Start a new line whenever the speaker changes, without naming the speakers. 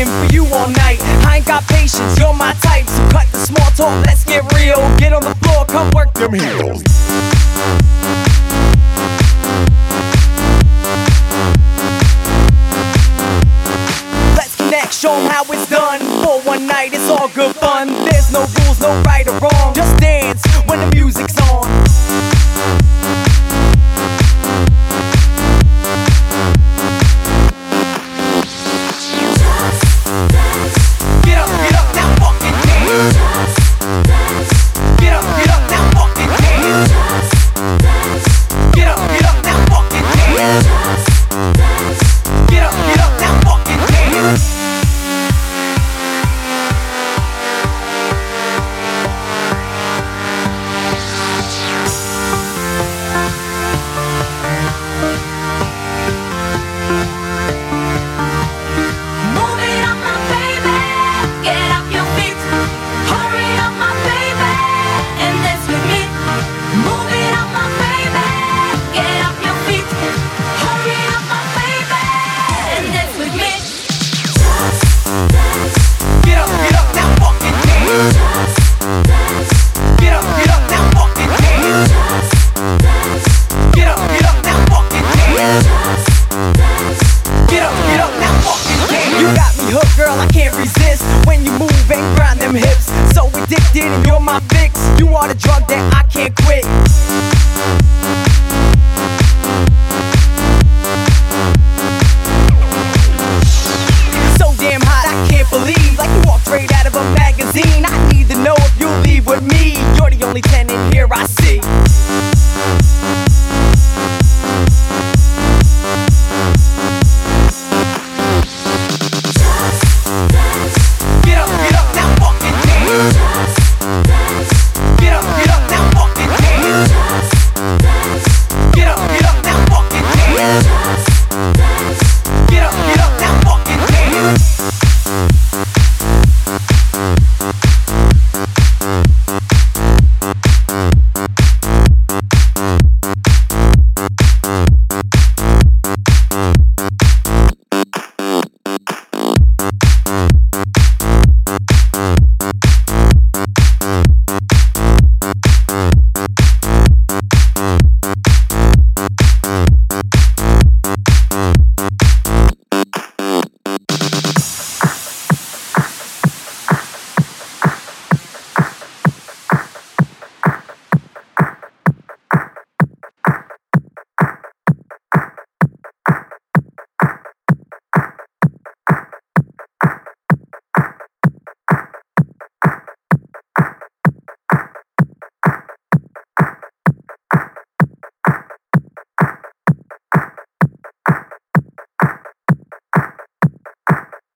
waiting for you all night. I ain't got patience, you're my type. So cut the small talk, let's get real. Get on the floor, come work them heels. Let's connect, show 'em how it's done. For one night, it's all good fun. There's no rules, no right or wrong. Just dance when the music's on. Girl, I can't resist when you move and grind them hips. So addicted and you're my fix. You are the drug that I can't quit.